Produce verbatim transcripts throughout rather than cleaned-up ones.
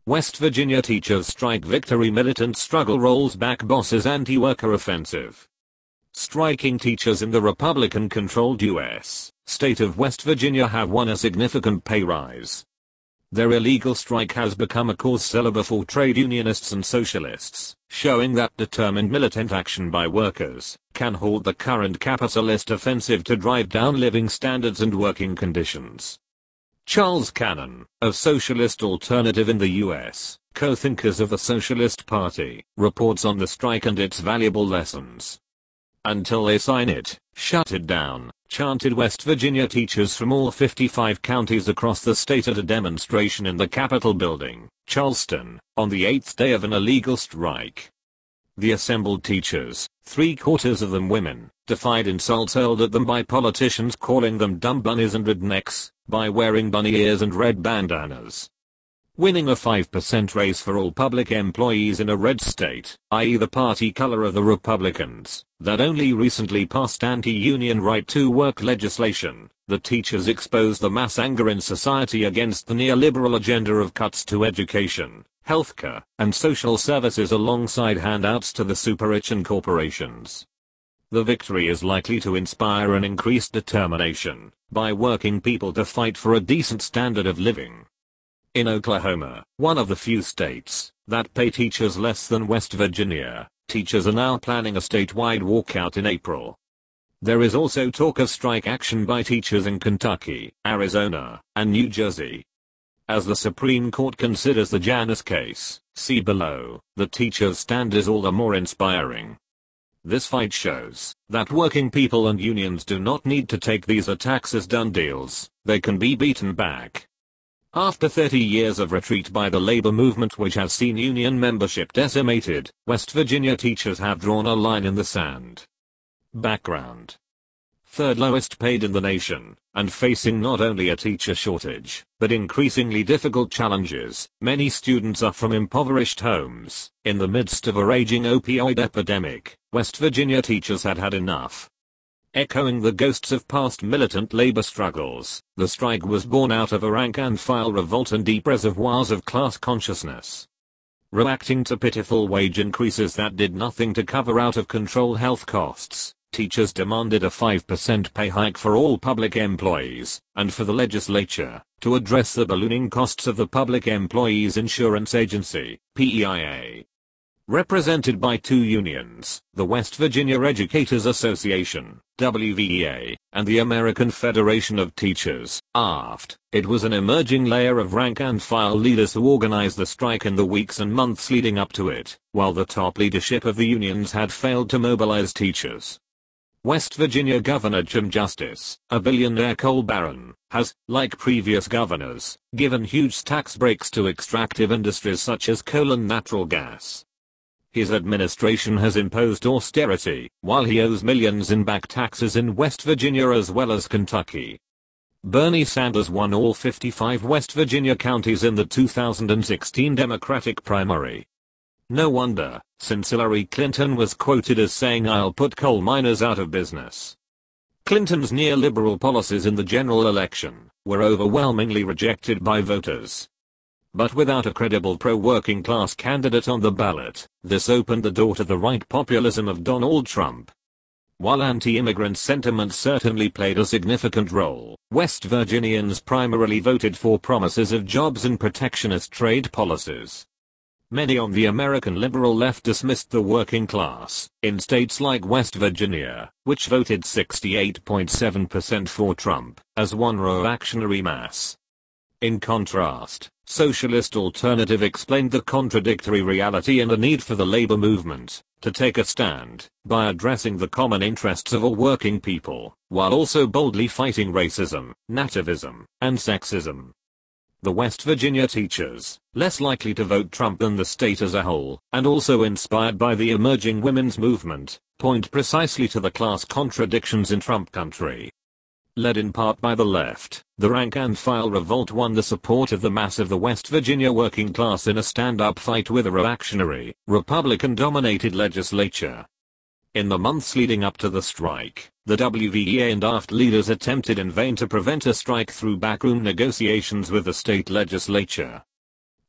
West Virginia teachers strike victory, militant struggle rolls back bosses' anti-worker offensive. Striking teachers in the Republican-controlled U S state of West Virginia have won a significant pay rise. Their illegal strike has become a cause célèbre for trade unionists and socialists, showing that determined militant action by workers can halt the current capitalist offensive to drive down living standards and working conditions. Charles Cannon, of Socialist Alternative in the U S, co-thinkers of the Socialist Party, reports on the strike and its valuable lessons. Until they sign it, shut it down, chanted West Virginia teachers from all fifty-five counties across the state at a demonstration in the Capitol building, Charleston, on the eighth day of an illegal strike. The assembled teachers, three quarters of them women, defied insults hurled at them by politicians calling them dumb bunnies and rednecks, by wearing bunny ears and red bandanas. Winning a five percent raise for all public employees in a red state, that is the party color of the Republicans, that only recently passed anti-union right-to-work legislation, the teachers exposed the mass anger in society against the neoliberal agenda of cuts to education, healthcare, and social services alongside handouts to the super-rich and corporations. The victory is likely to inspire an increased determination by working people to fight for a decent standard of living. In Oklahoma, one of the few states that pay teachers less than West Virginia, teachers are now planning a statewide walkout in April. There is also talk of strike action by teachers in Kentucky, Arizona, and New Jersey. As the Supreme Court considers the Janus case, see below, the teachers' stand is all the more inspiring. This fight shows that working people and unions do not need to take these attacks as done deals, they can be beaten back. After thirty years of retreat by the labor movement which has seen union membership decimated, West Virginia teachers have drawn a line in the sand. Background: third lowest paid in the nation, and facing not only a teacher shortage, but increasingly difficult challenges, many students are from impoverished homes. In the midst of a raging opioid epidemic, West Virginia teachers had had enough. Echoing the ghosts of past militant labor struggles, the strike was born out of a rank-and-file revolt and deep reservoirs of class consciousness. Reacting to pitiful wage increases that did nothing to cover out-of-control health costs, teachers demanded a five percent pay hike for all public employees, and for the legislature to address the ballooning costs of the Public Employees Insurance Agency, P E I A. Represented by two unions, the West Virginia Educators Association, W V E A, and the American Federation of Teachers, A F T, it was an emerging layer of rank-and-file leaders who organized the strike in the weeks and months leading up to it, while the top leadership of the unions had failed to mobilize teachers. West Virginia Governor Jim Justice, a billionaire coal baron, has, like previous governors, given huge tax breaks to extractive industries such as coal and natural gas. His administration has imposed austerity, while he owes millions in back taxes in West Virginia as well as Kentucky. Bernie Sanders won all fifty-five West Virginia counties in the two thousand sixteen Democratic primary. No wonder, since Hillary Clinton was quoted as saying, "I'll put coal miners out of business." Clinton's neoliberal policies in the general election were overwhelmingly rejected by voters. But without a credible pro-working class candidate on the ballot, this opened the door to the right populism of Donald Trump. While anti-immigrant sentiment certainly played a significant role, West Virginians primarily voted for promises of jobs and protectionist trade policies. Many on the American liberal left dismissed the working class, in states like West Virginia, which voted sixty-eight point seven percent for Trump, as one reactionary mass. In contrast, Socialist Alternative explained the contradictory reality and a need for the labor movement to take a stand by addressing the common interests of all working people, while also boldly fighting racism, nativism, and sexism. The West Virginia teachers, less likely to vote Trump than the state as a whole, and also inspired by the emerging women's movement, point precisely to the class contradictions in Trump country. Led in part by the left, the rank-and-file revolt won the support of the mass of the West Virginia working class in a stand-up fight with a reactionary, Republican-dominated legislature. In the months leading up to the strike, the W V E A and A F T leaders attempted in vain to prevent a strike through backroom negotiations with the state legislature.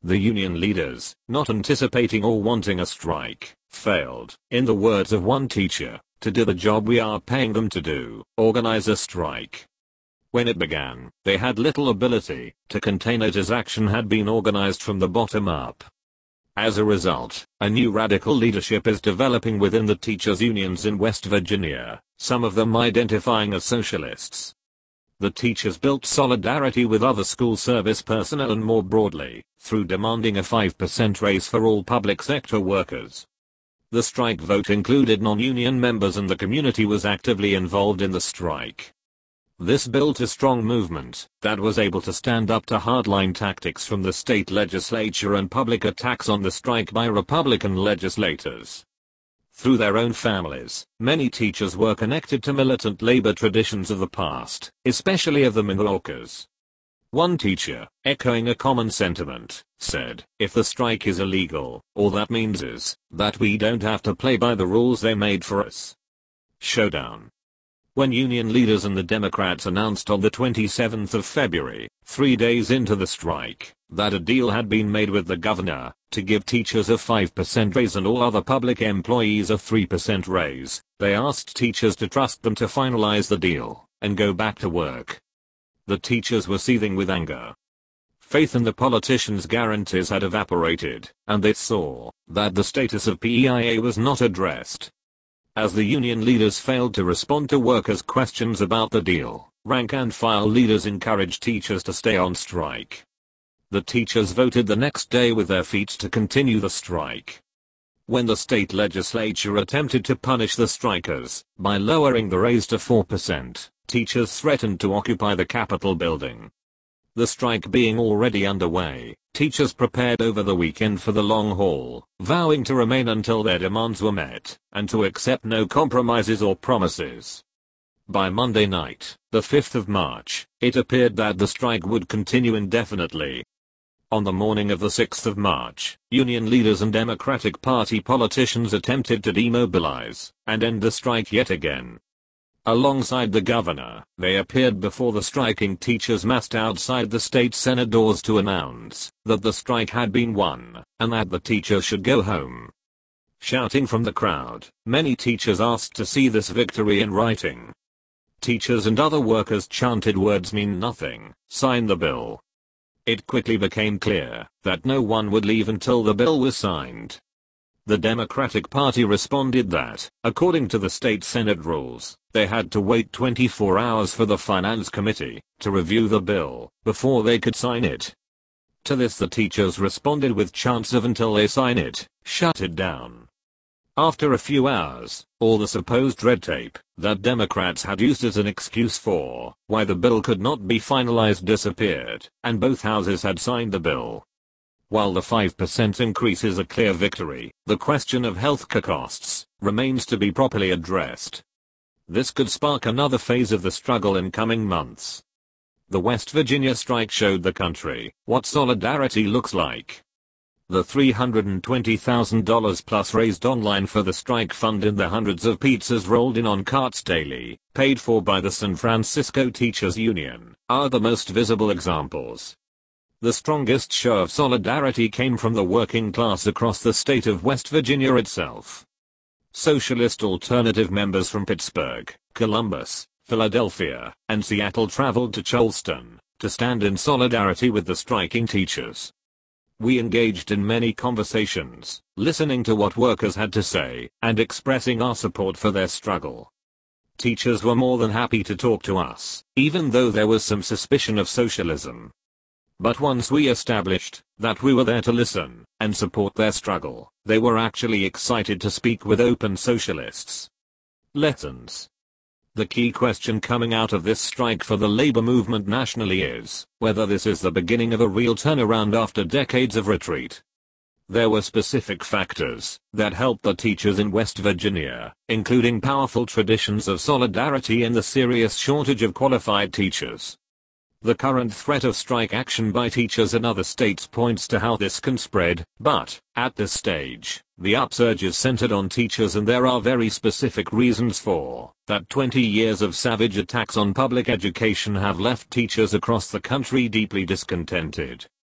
The union leaders, not anticipating or wanting a strike, failed, in the words of one teacher, to do the job we are paying them to do, organize a strike. When it began, they had little ability to contain it as action had been organized from the bottom up. As a result, a new radical leadership is developing within the teachers' unions in West Virginia, some of them identifying as socialists. The teachers built solidarity with other school service personnel and more broadly, through demanding a five percent raise for all public sector workers. The strike vote included non-union members and the community was actively involved in the strike. This built a strong movement that was able to stand up to hardline tactics from the state legislature and public attacks on the strike by Republican legislators. Through their own families, many teachers were connected to militant labor traditions of the past, especially of the Milwaukees. One teacher, echoing a common sentiment, said, "If the strike is illegal, all that means is that we don't have to play by the rules they made for us." Showdown. When union leaders and the Democrats announced on the twenty-seventh of February, three days into the strike, that a deal had been made with the governor to give teachers a five percent raise and all other public employees a three percent raise, they asked teachers to trust them to finalize the deal and go back to work. The teachers were seething with anger. Faith in the politicians' guarantees had evaporated, and they saw that the status of P E I A was not addressed. As the union leaders failed to respond to workers' questions about the deal, rank-and-file leaders encouraged teachers to stay on strike. The teachers voted the next day with their feet to continue the strike. When the state legislature attempted to punish the strikers by lowering the raise to four percent, teachers threatened to occupy the Capitol building. The strike being already underway, teachers prepared over the weekend for the long haul, vowing to remain until their demands were met, and to accept no compromises or promises. By Monday night, the fifth of March, it appeared that the strike would continue indefinitely. On the morning of the sixth of March, union leaders and Democratic Party politicians attempted to demobilize and end the strike yet again. Alongside the governor, they appeared before the striking teachers massed outside the state senate doors to announce that the strike had been won, and that the teachers should go home. Shouting from the crowd, many teachers asked to see this victory in writing. Teachers and other workers chanted "Words mean nothing, sign the bill." It quickly became clear that no one would leave until the bill was signed. The Democratic Party responded that, according to the state Senate rules, they had to wait twenty-four hours for the Finance Committee to review the bill before they could sign it. To this the teachers responded with chants of "Until they sign it, shut it down." After a few hours, all the supposed red tape that Democrats had used as an excuse for why the bill could not be finalized disappeared, and both houses had signed the bill. While the five percent increase is a clear victory, the question of healthcare costs remains to be properly addressed. This could spark another phase of the struggle in coming months. The West Virginia strike showed the country what solidarity looks like. The three hundred twenty thousand dollars plus raised online for the strike fund and the hundreds of pizzas rolled in on carts daily, paid for by the San Francisco Teachers Union, are the most visible examples. The strongest show of solidarity came from the working class across the state of West Virginia itself. Socialist Alternative members from Pittsburgh, Columbus, Philadelphia, and Seattle traveled to Charleston to stand in solidarity with the striking teachers. We engaged in many conversations, listening to what workers had to say, and expressing our support for their struggle. Teachers were more than happy to talk to us, even though there was some suspicion of socialism. But once we established that we were there to listen and support their struggle, they were actually excited to speak with open socialists. Lessons. The key question coming out of this strike for the labor movement nationally is whether this is the beginning of a real turnaround after decades of retreat. There were specific factors that helped the teachers in West Virginia, including powerful traditions of solidarity and the serious shortage of qualified teachers. The current threat of strike action by teachers in other states points to how this can spread, but, at this stage, the upsurge is centered on teachers and there are very specific reasons for that. twenty years of savage attacks on public education have left teachers across the country deeply discontented.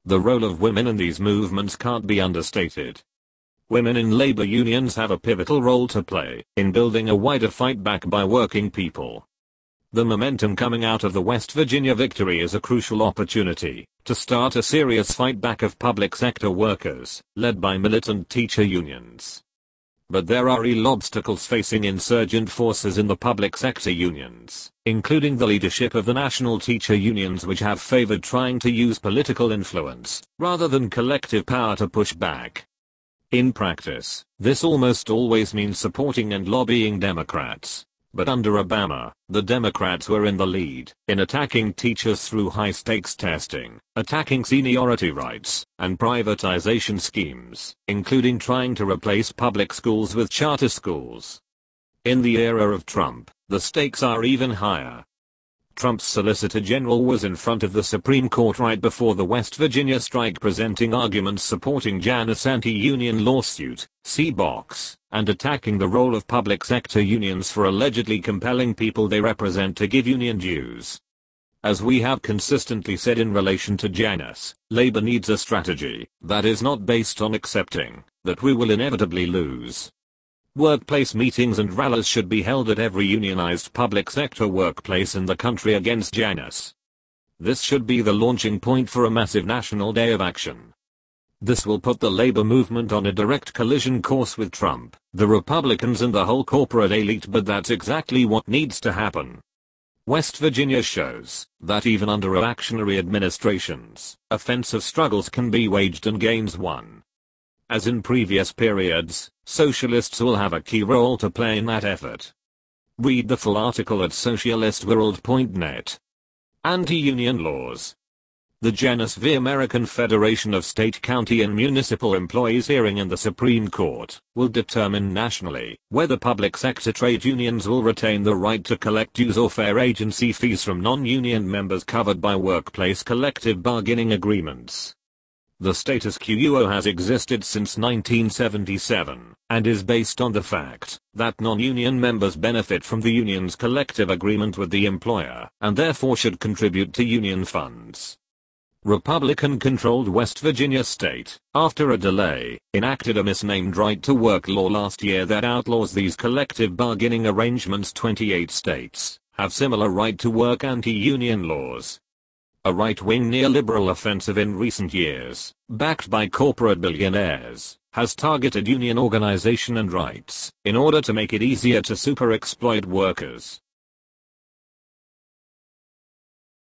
The role of women in these movements can't be understated. Women in labor unions have a pivotal role to play in building a wider fight back by working people. The momentum coming out of the West Virginia victory is a crucial opportunity to start a serious fight back of public sector workers, led by militant teacher unions. But there are real obstacles facing insurgent forces in the public sector unions, including the leadership of the national teacher unions, which have favored trying to use political influence rather than collective power to push back. In practice, this almost always means supporting and lobbying Democrats. But under Obama, the Democrats were in the lead in attacking teachers through high-stakes testing, attacking seniority rights, and privatization schemes, including trying to replace public schools with charter schools. In the era of Trump, the stakes are even higher. Trump's Solicitor General was in front of the Supreme Court right before the West Virginia strike, presenting arguments supporting Janus' anti-union lawsuit, C box, and attacking the role of public sector unions for allegedly compelling people they represent to give union dues. As we have consistently said in relation to Janus, labor needs a strategy that is not based on accepting that we will inevitably lose. Workplace meetings and rallies should be held at every unionized public sector workplace in the country against Janus. This should be the launching point for a massive national day of action. This will put the labor movement on a direct collision course with Trump, the Republicans, and the whole corporate elite, but that's exactly what needs to happen. West Virginia shows that even under reactionary administrations, offensive struggles can be waged and gains won. As in previous periods, socialists will have a key role to play in that effort. Read the full article at socialist world dot net. Anti-union laws. The Janus v. American Federation of State, County and Municipal Employees hearing in the Supreme Court will determine nationally whether public sector trade unions will retain the right to collect dues or fair agency fees from non-union members covered by workplace collective bargaining agreements. The status quo has existed since nineteen seventy-seven, and is based on the fact that non-union members benefit from the union's collective agreement with the employer, and therefore should contribute to union funds. Republican-controlled West Virginia state, after a delay, enacted a misnamed right-to-work law last year that outlaws these collective bargaining arrangements. twenty-eight states have similar right-to-work anti-union laws. A right-wing neoliberal offensive in recent years, backed by corporate billionaires, has targeted union organization and rights in order to make it easier to super-exploit workers.